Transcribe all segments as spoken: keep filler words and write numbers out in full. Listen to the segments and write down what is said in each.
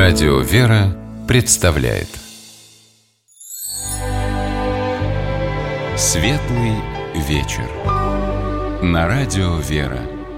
Радио «Вера» представляет Светлый вечер на Радио «Вера».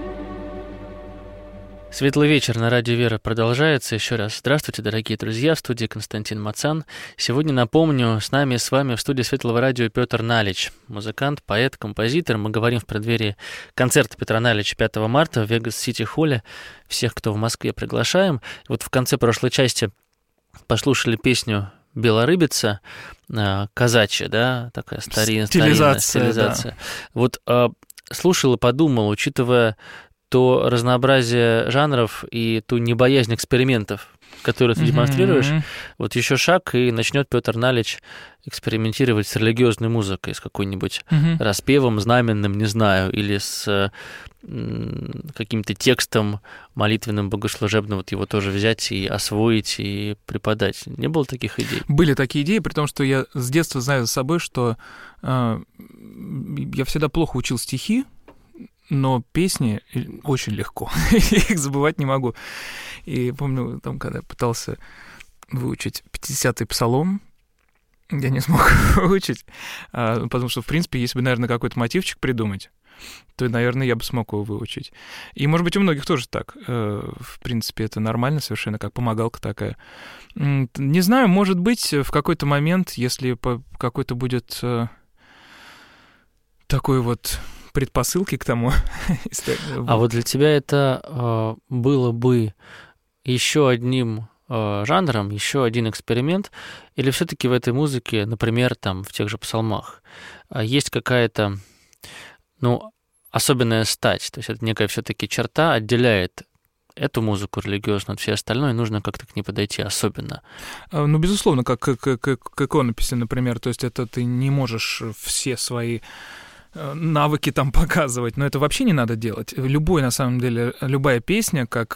Светлый вечер на Радио «Вера» продолжается. Еще раз здравствуйте, дорогие друзья, в студии Константин Мацан. Сегодня, напомню, с нами с вами в студии Светлого радио Петр Налич, музыкант, поэт, композитор. Мы говорим в преддверии концерта Петра Налича пятого марта в Вегас-Сити-холле. Всех, кто в Москве, приглашаем. Вот в конце прошлой части послушали песню «Белорыбица», казачья, да, такая старинная стилизация. стилизация. Да. Вот а, слушал и подумал, учитывая то разнообразие жанров и ту небоязнь экспериментов, которые ты mm-hmm. демонстрируешь, вот еще шаг, и начнет Петр Налич экспериментировать с религиозной музыкой, с какой-нибудь mm-hmm. распевом знаменным, не знаю, или с м, каким-то текстом молитвенным, богослужебным, вот его тоже взять и освоить, и преподать. Не было таких идей? Были такие идеи, при том, что я с детства знаю за собой, что э, я всегда плохо учил стихи, но песни очень легко, их забывать не могу. И помню, там, когда я пытался выучить пятидесятый псалом, я не смог выучить, потому что, в принципе, если бы, наверное, какой-то мотивчик придумать, то, наверное, я бы смог его выучить. И, может быть, у многих тоже так. В принципе, это нормально совершенно, как помогалка такая. Не знаю, может быть, в какой-то момент, если какой-то будет такой вот предпосылки к тому. А вот для тебя это э, было бы еще одним э, жанром, еще один эксперимент, или все-таки в этой музыке, например, там в тех же псалмах, э, есть какая-то, ну, особенная стать, то есть это некая все-таки черта отделяет эту музыку религиозную от всей остальной, нужно как-то к ней подойти особенно. Ну, безусловно, как к, к, к, к иконописи, например, то есть это ты не можешь все свои навыки там показывать, но это вообще не надо делать. Любой, на самом деле, любая песня, как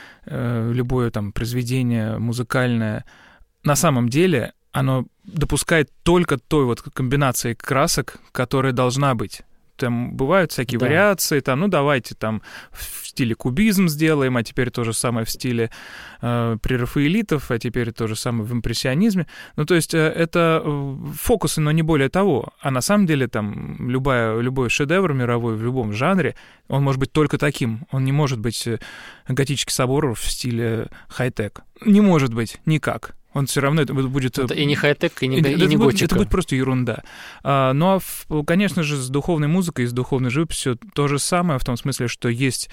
э, любое там произведение музыкальное, на самом деле оно допускает только той вот комбинации красок, которая должна быть. Там бывают всякие да. вариации, там, ну, давайте там в стиле кубизм сделаем, а теперь то же самое в стиле э, прерафаэлитов, а теперь то же самое в импрессионизме. Ну, то есть э, это фокусы, но не более того. А на самом деле там любая, любой шедевр мировой в любом жанре, он может быть только таким. Он не может быть готический собор в стиле хай-тек. Не может быть никак. Он все равно это будет... Это и не хай-тек, и не, это, и не будет, готика. Это будет просто ерунда. А, ну, а, конечно же, с духовной музыкой, с духовной живописью то же самое, в том смысле, что есть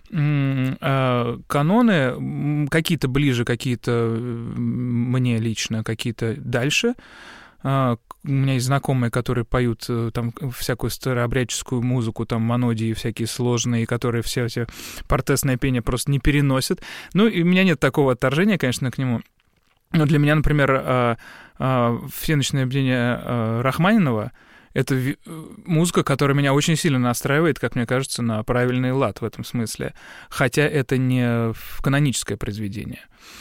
м- а, каноны, какие-то ближе, какие-то мне лично, какие-то дальше. А, у меня есть знакомые, которые поют там всякую старообрядческую музыку, там монодии всякие сложные, которые все эти портесное пение просто не переносят. Ну, и у меня нет такого отторжения, конечно, к нему. Но для меня, например, всеночное бдение Рахманинова — это музыка, которая меня очень сильно настраивает, как мне кажется, на правильный лад в этом смысле. Хотя это не каноническое произведение.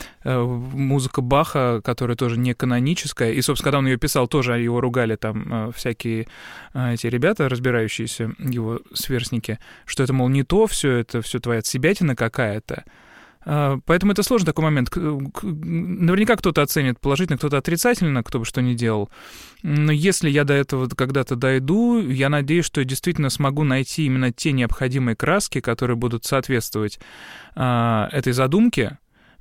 Музыка Баха, которая тоже не каноническая, и, собственно, когда он ее писал, тоже его ругали там всякие эти ребята, разбирающиеся, его сверстники, что это, мол, не то, все это все твоя отсебятина какая-то. Поэтому это сложный такой момент. Наверняка кто-то оценит положительно, кто-то отрицательно, кто бы что ни делал. Но если я до этого когда-то дойду, я надеюсь, что я действительно смогу найти именно те необходимые краски, которые будут соответствовать а, этой задумке.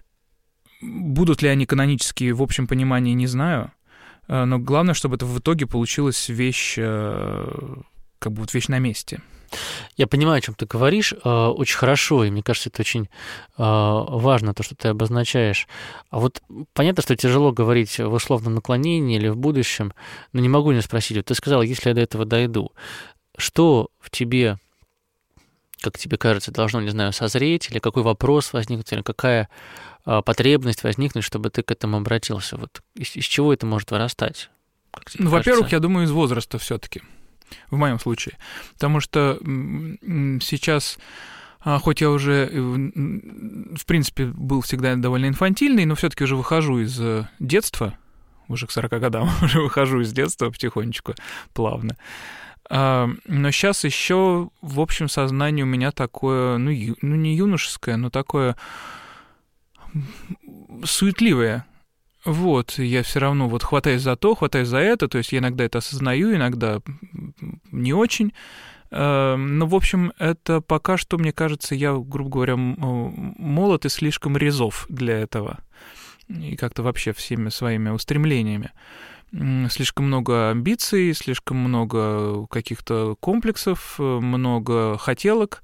Будут ли они канонические в общем понимании, не знаю. Но главное, чтобы это в итоге получилась вещь, как бы вот вещь на месте. Я понимаю, о чем ты говоришь, очень хорошо, и мне кажется, это очень важно, то, что ты обозначаешь. А вот понятно, что тяжело говорить в условном наклонении или в будущем, но не могу не спросить. Вот ты сказал, если я до этого дойду, что в тебе, как тебе кажется, должно, не знаю, созреть, или какой вопрос возникнуть, или какая потребность возникнуть, чтобы ты к этому обратился? Вот из, из чего это может вырастать? Ну, во-первых, я думаю, из возраста все-таки. В моем случае. Потому что сейчас, хоть я уже, в принципе, был всегда довольно инфантильный, но все-таки уже выхожу из детства, уже к сорока годам уже выхожу из детства потихонечку, плавно. Но сейчас еще в общем сознании у меня такое, ну, ю, ну не юношеское, но такое суетливые. Вот, я все равно вот хватаюсь за то, хватаюсь за это, то есть я иногда это осознаю, иногда не очень. Но, в общем, это пока что, мне кажется, я, грубо говоря, молод и слишком резов для этого. И как-то вообще всеми своими устремлениями. Слишком много амбиций, слишком много каких-то комплексов, много хотелок,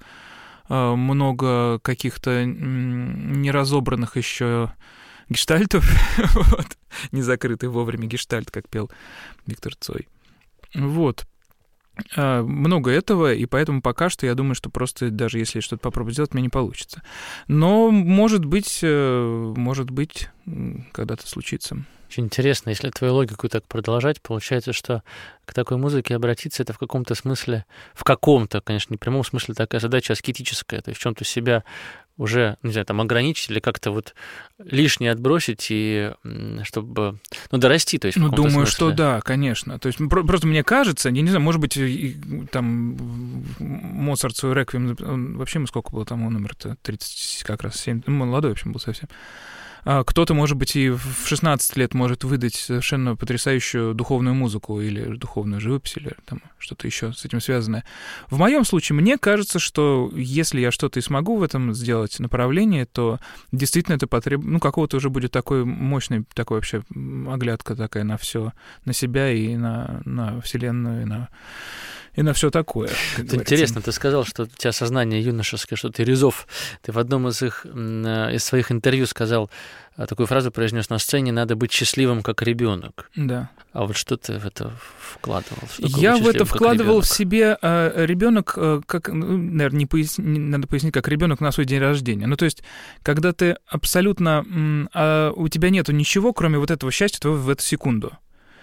много каких-то неразобранных еще гештальтов, вот, не закрытый вовремя гештальт, как пел Виктор Цой. Вот. Много этого, и поэтому пока что я думаю, что просто даже если что-то попробовать сделать, мне не получится. Но, может быть, может быть, когда-то случится. Очень интересно, если твою логику так продолжать, получается, что к такой музыке обратиться — это в каком-то смысле, в каком-то, конечно, не прямом смысле, такая задача аскетическая, то есть в чем-то себя уже, не знаю, там, ограничить или как-то вот лишнее отбросить, и чтобы, ну, дорасти, то есть в ну, каком-то думаю, смысле. что да, конечно. То есть просто мне кажется, я не знаю, может быть, там Моцарт свой реквием, он, вообще ему сколько было там, он умер-то, тридцать как раз семь, ну, молодой, в общем, был совсем. Кто-то, может быть, и в шестнадцать лет может выдать совершенно потрясающую духовную музыку или духовную живопись, или там что-то еще с этим связанное. В моем случае, мне кажется, что если я что-то и смогу в этом сделать направлении, то действительно это потребует, ну, какого-то уже будет такой мощный, такой вообще оглядка такая на все, на себя и на, на Вселенную, и на... и на все такое. Это интересно, ты сказал, что у тебя сознание юношеское, что ты резов. Ты в одном из их из своих интервью сказал, такую фразу произнес: на сцене надо быть счастливым, как ребенок. Да. А вот что ты в это вкладывал? Что я в это вкладывал в себе э, ребенок, э, как, ну, наверное, не поясни, надо пояснить, как ребенок на свой день рождения. Ну, то есть, когда ты абсолютно, э, у тебя нету ничего, кроме вот этого счастья твоего в эту секунду.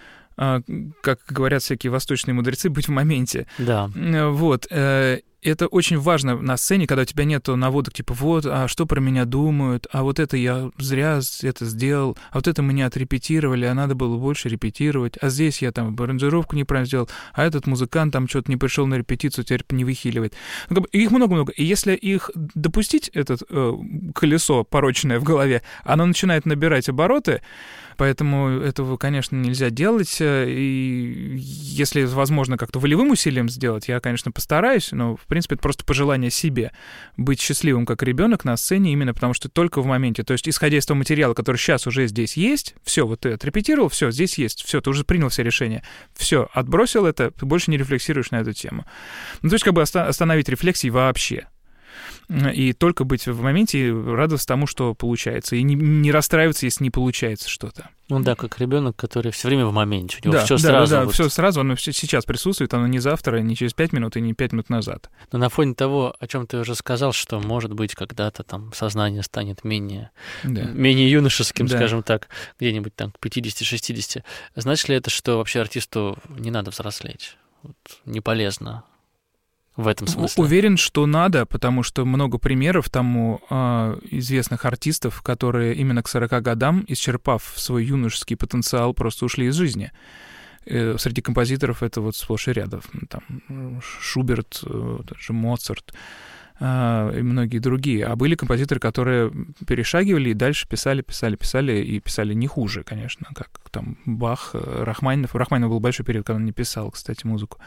Как говорят всякие восточные мудрецы, быть в моменте. Да. Вот. Это очень важно на сцене, когда у тебя нету наводок, типа, вот, а что про меня думают, а вот это я зря это сделал, а вот это мы не отрепетировали, а надо было больше репетировать, а здесь я там аранжировку неправильно сделал, а этот музыкант там что-то не пришел на репетицию, теперь не выхиливает. Их много-много. И если их допустить, это э, колесо порочное в голове, оно начинает набирать обороты, поэтому этого, конечно, нельзя делать. И если возможно как-то волевым усилием сделать, я, конечно, постараюсь, но, в принципе, это просто пожелание себе быть счастливым как ребенок на сцене, именно потому что только в моменте. То есть, исходя из того материала, который сейчас уже здесь есть, все, вот ты отрепетировал, все, здесь есть, все, ты уже принял все решения, все, отбросил это, ты больше не рефлексируешь на эту тему. Ну, то есть, как бы остановить рефлексии вообще. И только быть в моменте и радоваться тому, что получается. И не, не расстраиваться, если не получается что-то. Ну да, как ребенок, который все время в моменте. У него да, все да, сразу. Да, да, вот... все сразу, оно сейчас присутствует, оно не завтра, не через пять минут и не пять минут назад. Но на фоне того, о чем ты уже сказал, что, может быть, когда-то там сознание станет менее, да. менее юношеским, да. скажем так, где-нибудь там к пятидесяти-шестидесяти, значит ли это, что вообще артисту не надо взрослеть? Вот, не полезно? В этом смысле? Уверен, что надо, потому что много примеров тому э, известных артистов, которые именно к сорока годам, исчерпав свой юношеский потенциал, просто ушли из жизни. Э, среди композиторов это вот сплошь и рядом. Там Шуберт, э, даже Моцарт э, и многие другие. А были композиторы, которые перешагивали и дальше писали, писали, писали, и писали не хуже, конечно, как там Бах, Рахманинов. У Рахманинова был большой период, когда он не писал, кстати, музыку.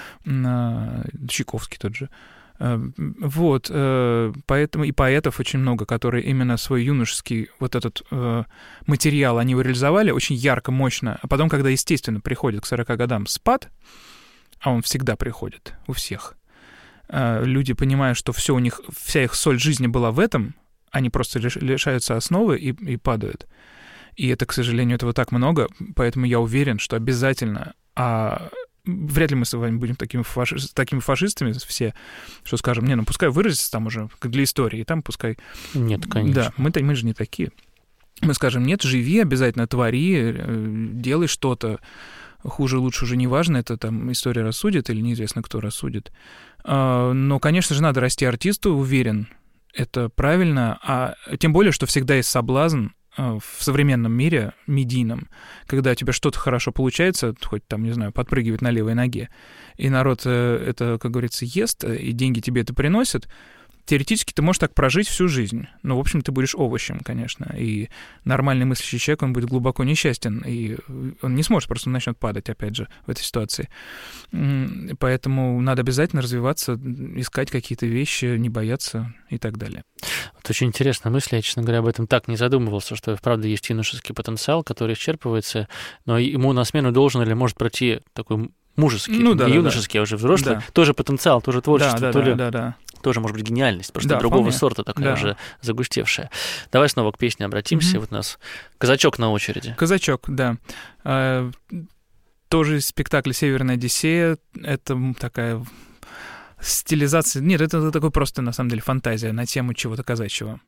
Чайковский тот же. Вот, поэтому и поэтов очень много, которые именно свой юношеский вот этот материал они реализовали очень ярко, мощно, а потом, когда, естественно, приходит к сорока годам спад, а он всегда приходит у всех, люди, понимая, что все у них, вся их соль жизни была в этом, они просто лишаются основы и, и падают. И это, к сожалению, этого так много, поэтому я уверен, что обязательно... А вряд ли мы с вами будем такими, фаши... такими фашистами все, что скажем, не, ну пускай выразится там уже, как для истории, и там пускай... Нет, конечно. Да, мы, мы же не такие. Мы скажем, нет, живи, обязательно твори, делай что-то, хуже, лучше уже не важно, это там история рассудит или неизвестно, кто рассудит. Но, конечно же, надо расти артисту, уверен, это правильно, а тем более, что всегда есть соблазн в современном мире, медийном, когда у тебя что-то хорошо получается, хоть там, не знаю, подпрыгивать на левой ноге, и народ это, как говорится, ест, и деньги тебе это приносят, теоретически ты можешь так прожить всю жизнь. Но, в общем, ты будешь овощем, конечно. И нормальный мыслящий человек, он будет глубоко несчастен. И он не сможет, просто он начнет падать, опять же, в этой ситуации. Поэтому надо обязательно развиваться, искать какие-то вещи, не бояться и так далее. Вот очень интересная мысль. Я, честно говоря, об этом так не задумывался, что, правда, есть юношеский потенциал, который исчерпывается, но ему на смену должен или может пройти такой мужеский, ну, да, не да, юношеский, да. а уже взрослый, да. тоже потенциал, тоже творчество, да, да, то ли... да, да, да. тоже, может быть, гениальность, просто да, другого вполне. сорта такая да. уже загустевшая. Давай снова к песне обратимся. Mm-hmm. Вот у нас «Казачок» на очереди. «Казачок», да. А, тоже из спектакля «Северная Одиссея». Это такая стилизация... Нет, это такой просто, на самом деле, фантазия на тему чего-то казачьего.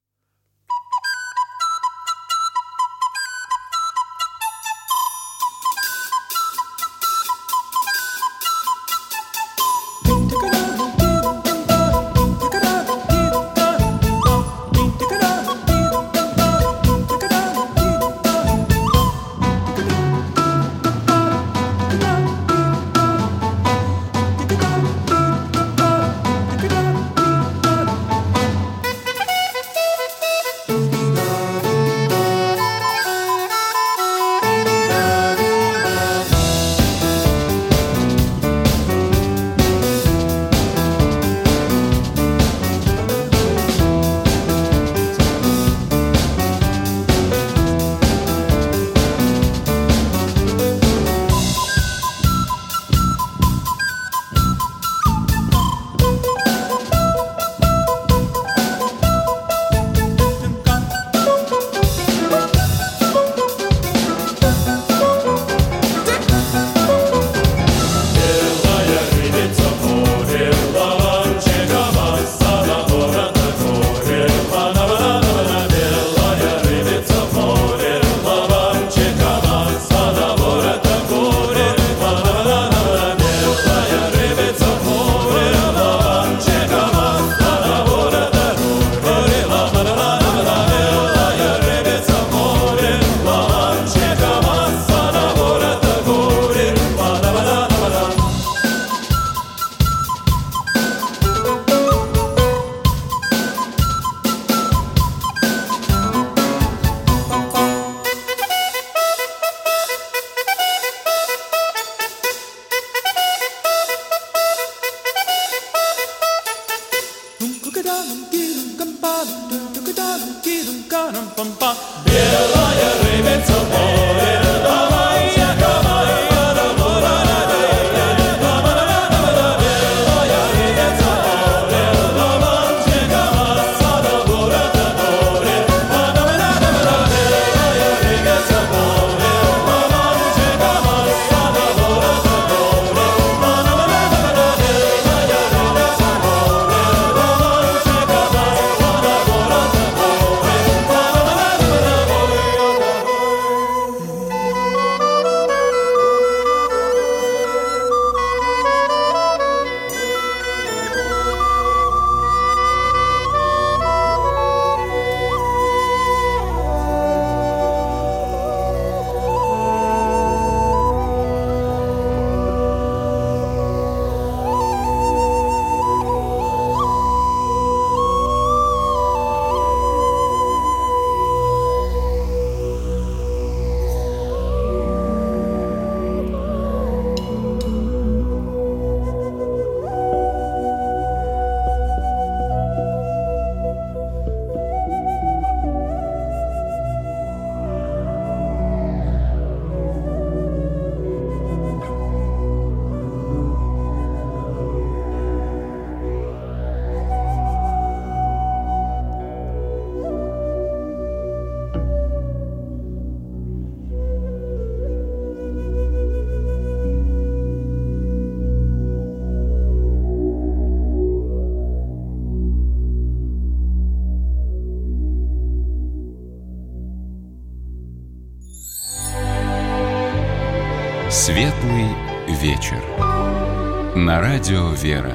Светлый вечер. На радио «Вера».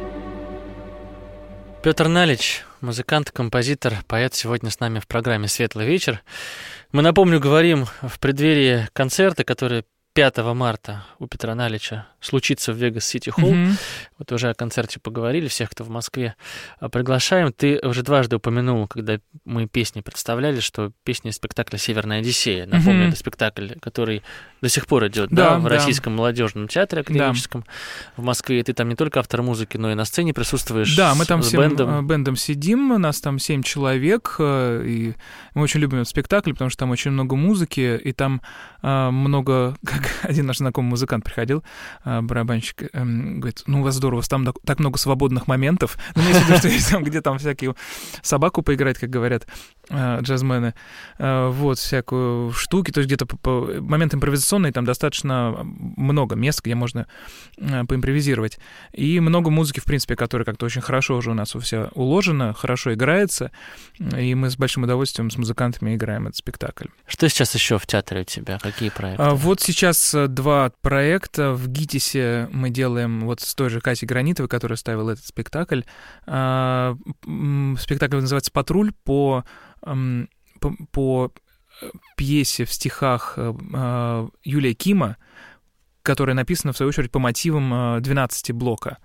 Петр Налич, музыкант, композитор, поэт, сегодня с нами в программе «Светлый вечер». Мы, напомню, говорим в преддверии концерта, который пятого марта у Петра Налича случится в Вегас Сити Холл. Mm-hmm. Вот уже о концерте поговорили, всех, кто в Москве, приглашаем. Ты уже дважды упомянул, когда мы песни представляли, что песни из спектакля «Северная Одиссея». Напомню, mm-hmm. это спектакль, который до сих пор идет да, да, в да. Российском молодежном театре академическом да. в Москве. И ты там не только автор музыки, но и на сцене присутствуешь. Да, мы там с всем бэндом. бэндом сидим, у нас там семь человек, и мы очень любим этот спектакль, потому что там очень много музыки, и там э, много, как один наш знакомый музыкант приходил, э, барабанщик, э, говорит, ну, у вас здорово, там так много свободных моментов, ну, имеется в виду, что есть там, где там всякие собаку поиграть, как говорят э, джазмены, э, вот, всякую штуки, то есть где-то по, по, момент импровизационный, там достаточно много мест, где можно э, поимпровизировать, и много музыки, в принципе, которая как-то очень хорошо уже у нас вся уложена, хорошо играется, и мы с большим удовольствием с музыкантами играем этот спектакль. Что сейчас еще в театре у тебя? Какие проекты? А, вот сейчас два проекта. В ГИТИСе мы делаем вот с той же Катей Гранитовой, которая ставила этот спектакль. А, спектакль называется «Патруль» по, по, по пьесе в стихах Юлия Кима, которая написана, в свою очередь, по мотивам двенадцати блока.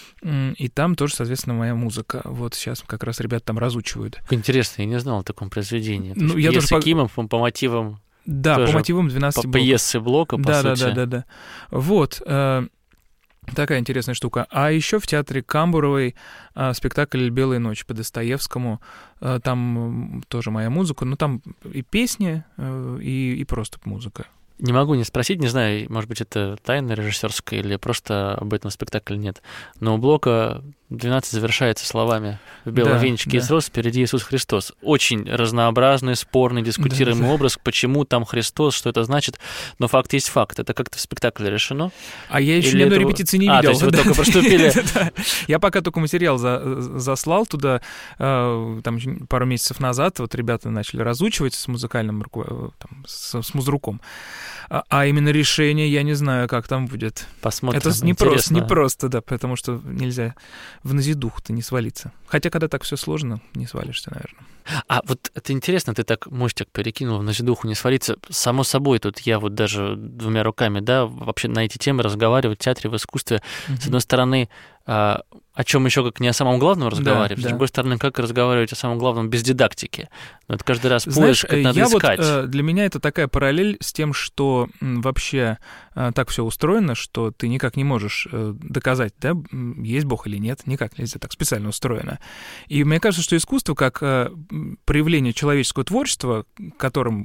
И там тоже, соответственно, моя музыка. Вот сейчас как раз ребята там разучивают. Интересно, я не знал о таком произведении. Ну, я тоже по... Кима по, по мотивам... Да, по мотивам двенадцати блоков. По пьесе блока, по да, сути. Да, да, да, да. Вот. Э, такая интересная штука. А еще в театре Камбуровой э, спектакль «Белая ночь» по Достоевскому. Э, там тоже моя музыка. Ну, там и песни, э, и, и просто музыка. Не могу не спросить, не знаю, может быть, это тайна режиссерская или просто об этом спектакле нет. Но у блока двенадцать завершается словами «В белом да, венчике да. из роз впереди Иисус Христос». Очень разнообразный, спорный, дискутируемый да, образ, почему там Христос, что это значит, но факт есть факт. Это как-то в спектакле решено. А я еще ни одной это... репетиции не видел. А, то есть вы только проступили. Я пока только материал заслал туда, там пару месяцев назад, вот ребята начали разучивать с музыкальным, с музруком. А именно решение, я не знаю, как там будет. Посмотрим. Это не просто, не просто, да, потому что нельзя в назидуху-то не свалиться. Хотя, когда так все сложно, не свалишься, наверное. А вот это интересно, ты так мостик перекинул, в назидуху не свалиться. Само собой, тут я вот даже двумя руками, да, вообще на эти темы разговаривать в театре, в искусстве. Mm-hmm. С одной стороны, о чем еще как не о самом главном разговаривать, да, с другой да. стороны, как разговаривать о самом главном без дидактики. Но это каждый раз поиск, это надо я искать. Вот, для меня это такая параллель с тем, что вообще так все устроено, что ты никак не можешь доказать, да, есть Бог или нет, никак нельзя, так специально устроено. И мне кажется, что искусство как проявление человеческого творчества, которым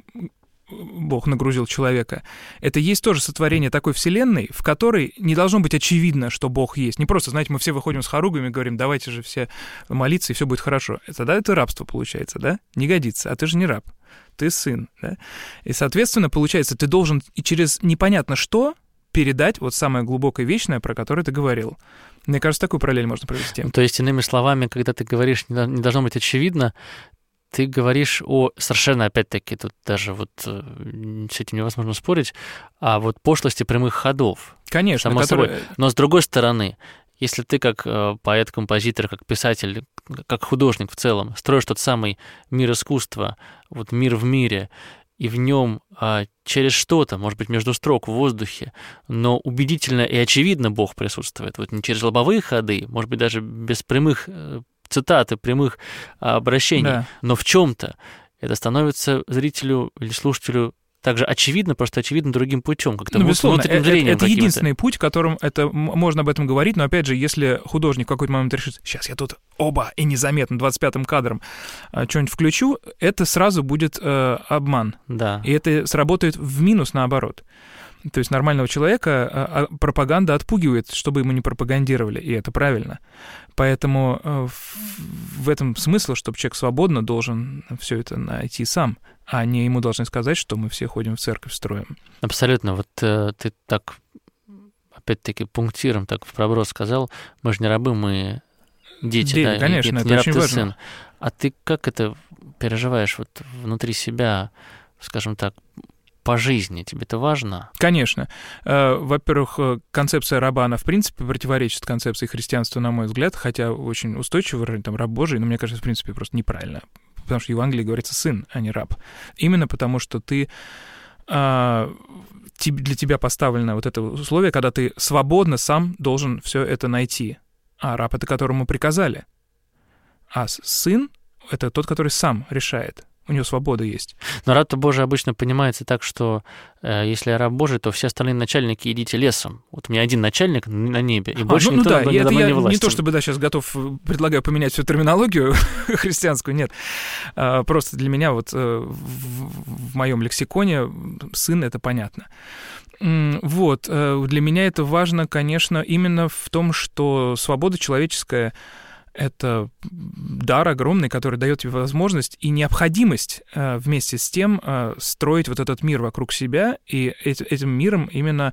Бог нагрузил человека, это есть тоже сотворение такой вселенной, в которой не должно быть очевидно, что Бог есть. Не просто, знаете, мы все выходим с хоругвами и говорим, давайте же все молиться, и все будет хорошо. Тогда это рабство получается, да? Не годится. А ты же не раб, ты сын, да? И, соответственно, получается, ты должен и через непонятно что передать вот самое глубокое вечное, про которое ты говорил. Мне кажется, такую параллель можно провести. То есть, иными словами, когда ты говоришь, не должно быть очевидно, ты говоришь о совершенно, опять-таки, тут даже вот с этим невозможно спорить, о вот пошлости прямых ходов. Конечно. Само который... собой. Но с другой стороны, если ты как поэт, композитор, как писатель, как художник в целом строишь тот самый мир искусства, вот мир в мире, и в нем а, через что-то, может быть, между строк в воздухе, но убедительно и очевидно Бог присутствует. Вот не через лобовые ходы, может быть, даже без прямых цитаты, прямых обращений, да. но в чем-то это становится зрителю или слушателю также очевидно, просто очевидно другим путем, как-то ну, безусловно, внутренним это, зрением. Это единственный путь, которым это можно об этом говорить, но опять же, если художник в какой-то момент решит, сейчас я тут оба и незаметно двадцать пятым кадром что-нибудь включу, это сразу будет э, обман. Да. И это сработает в минус наоборот. То есть нормального человека пропаганда отпугивает, чтобы ему не пропагандировали, и это правильно. Поэтому в этом смысл, чтобы человек свободно должен все это найти сам, а не ему должны сказать, что мы все ходим в церковь, строим. Абсолютно. Вот э, ты так, опять-таки, пунктиром так в проброс сказал, мы же не рабы, мы дети. Дети, да, конечно, это, это очень раб, важно. Сын. А ты как это переживаешь вот внутри себя, скажем так, по жизни? Тебе это важно? Конечно. Во-первых, концепция раба, она в принципе противоречит концепции христианства, на мой взгляд, хотя очень устойчиво, там, раб Божий, но мне кажется, в принципе, просто неправильно. Потому что в Евангелии говорится сын, а не раб. Именно потому что ты... для тебя поставлено вот это условие, когда ты свободно сам должен все это найти. А раб — это которому приказали. А сын — это тот, который сам решает. У него свобода есть. Но раб-то Божий обычно понимается так, что э, если я раб Божий, то все остальные начальники идите лесом. Вот у меня один начальник на небе, и больше а, ну, никто ну, да, надо мной я не властен. Не то чтобы да, сейчас готов, предлагаю поменять всю терминологию христианскую, нет. А, просто для меня вот в, в моем лексиконе сын — это понятно. Вот. Для меня это важно, конечно, именно в том, что свобода человеческая — это дар огромный, который дает тебе возможность и необходимость э, вместе с тем э, строить вот этот мир вокруг себя, и эти, этим миром именно,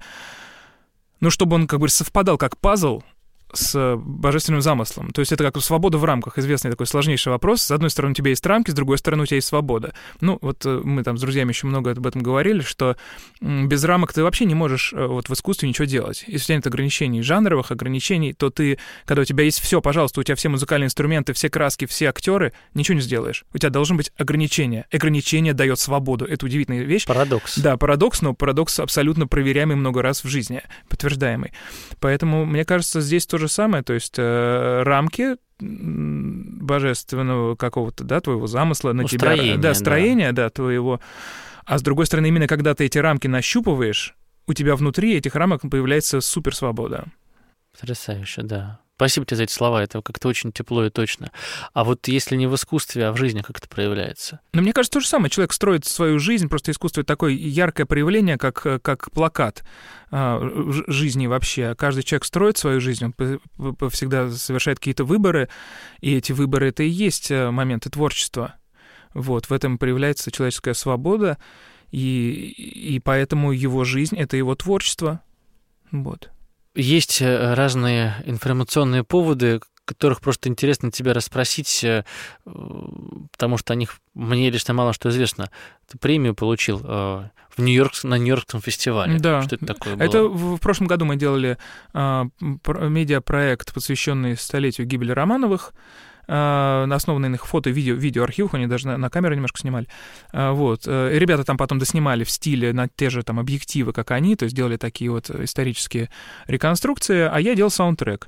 ну, чтобы он как бы совпадал как пазл с божественным замыслом. То есть это как свобода в рамках, известный такой сложнейший вопрос. С одной стороны, у тебя есть рамки, с другой стороны, у тебя есть свобода. Ну, вот мы там с друзьями еще много об этом говорили, что без рамок ты вообще не можешь вот в искусстве ничего делать. Если у тебя нет ограничений, жанровых ограничений, то ты, когда у тебя есть все, пожалуйста, у тебя все музыкальные инструменты, все краски, все актеры, ничего не сделаешь. У тебя должны быть ограничения. Ограничение дает свободу. Это удивительная вещь. Парадокс. Да, парадокс, но парадокс абсолютно проверяемый много раз в жизни, подтверждаемый. Поэтому, мне кажется, здесь тоже самое, то есть э, рамки божественного какого-то, да, твоего замысла на ну, тебя, строение, да, строения, да. да, твоего. А с другой стороны, именно когда ты эти рамки нащупываешь, у тебя внутри этих рамок появляется суперсвобода. Потрясающе, да. Спасибо тебе за эти слова, это как-то очень тепло и точно. А вот если не в искусстве, а в жизни, как это проявляется? Ну, мне кажется, то же самое. Человек строит свою жизнь, просто искусство — это такое яркое проявление, как, как плакат жизни вообще. Каждый человек строит свою жизнь, он всегда совершает какие-то выборы, и эти выборы — это и есть моменты творчества. Вот, в этом проявляется человеческая свобода, и, и поэтому его жизнь — это его творчество. Вот. Есть разные информационные поводы, которых просто интересно тебя расспросить, потому что о них мне лично мало что известно. Ты премию получил в Нью-Йорк, на Нью-Йоркском фестивале. Да. Что это такое было? Это в, в прошлом году мы делали а, медиапроект, посвященный столетию гибели Романовых, основанный на их фото- и видео, видеоархивах, они даже на, на камеру немножко снимали. Вот. И ребята там потом доснимали в стиле на те же там объективы, как они, то есть делали такие вот исторические реконструкции, а я делал саундтрек.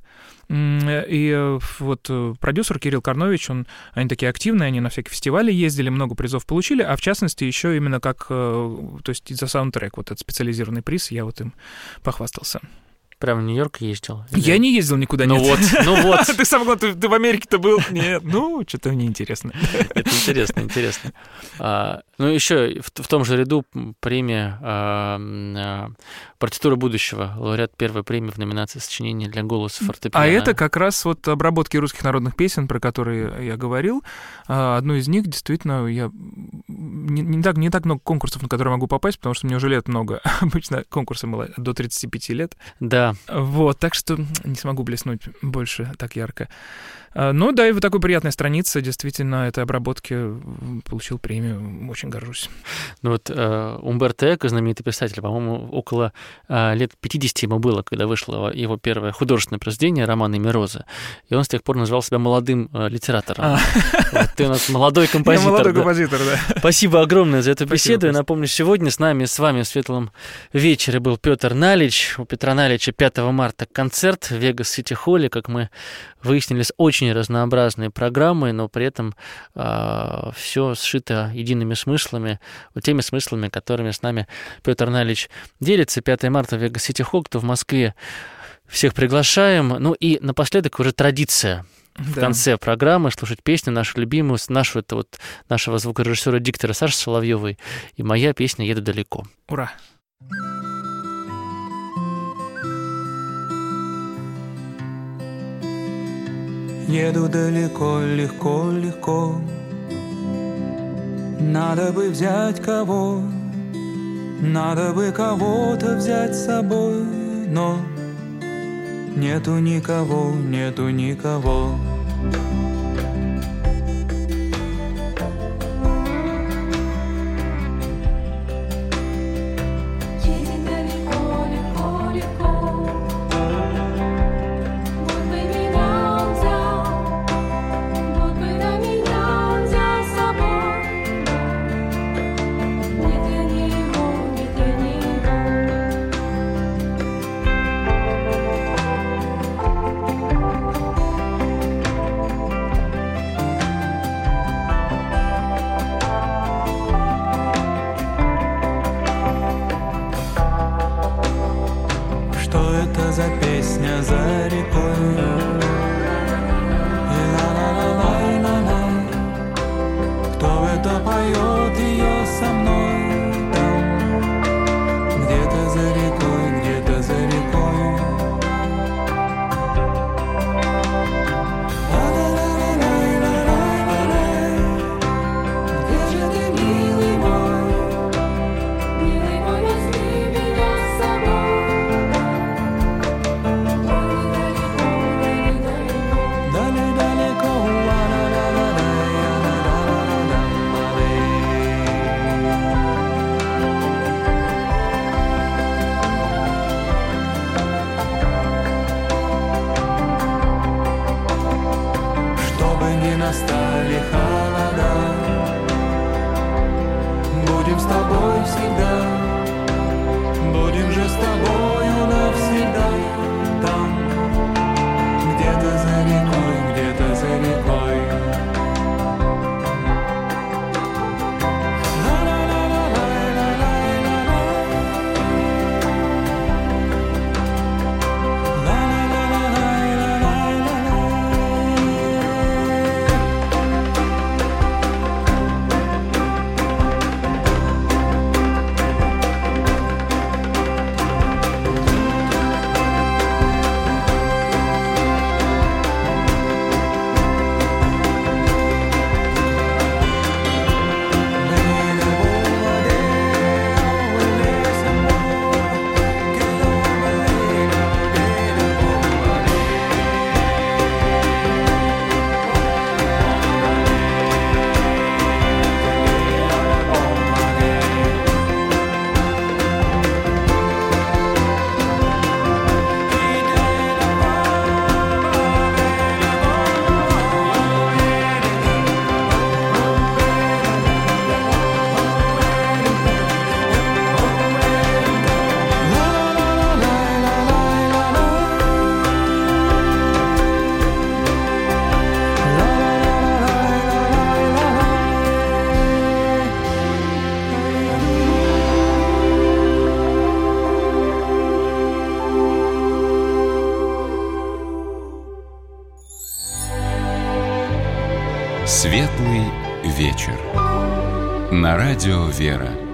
И вот продюсер Кирилл Карнович, он, они такие активные, они на всякие фестивали ездили, много призов получили, а в частности еще именно как, то есть за саундтрек, вот этот специализированный приз, я вот им похвастался. Прям в Нью-Йорк ездил? Или... Я не ездил никуда. Ну нет. вот, ну вот. Ты сам говорил, ты, ты в Америке-то был? Нет, ну, что-то мне интересно. Это интересно, интересно. А, ну, еще в, в том же ряду премия а, а, «Партитура будущего», лауреат первой премии в номинации «Сочинение для голоса фортепиано». А это как раз вот обработки русских народных песен, про которые я говорил. Одну из них, действительно, я не, не, так, не так много конкурсов, на которые могу попасть, потому что мне уже лет много. Обычно конкурсы было до тридцати пяти лет. Да. Вот, так что не смогу блеснуть больше так ярко. Ну да, и вот такая приятная страница, действительно, этой обработки получил премию, очень горжусь. Ну вот э, Умберто Эко, знаменитый писатель, по-моему, около э, лет пятидесяти ему было, когда вышло его первое художественное произведение «Роман имя Розы», и он с тех пор назвал себя молодым э, литератором. А. Вот, ты у нас молодой композитор. Я молодой да. композитор, да. Спасибо огромное за эту Спасибо, беседу. Я напомню, сегодня с нами, с вами в светлом вечере был Петр Налич. У Петра Налича пятого марта концерт в Вегас Сити Холле, как мы выяснили, с очень разнообразные программы, но при этом э, все сшито едиными смыслами, вот теми смыслами, которыми с нами Петр Налич делится. пятого марта в Вегас Сити Холл, кто в Москве, всех приглашаем. Ну и напоследок уже традиция в да. конце программы слушать песню нашу любимую, нашу, это вот нашего звукорежиссера-диктора Саши Соловьевой, и моя песня «Еду далеко». Ура! Еду далеко, легко, легко. Надо бы взять кого, надо бы кого-то взять с собой, но нету никого, нету никого. Светлый вечер. На радио «Вера».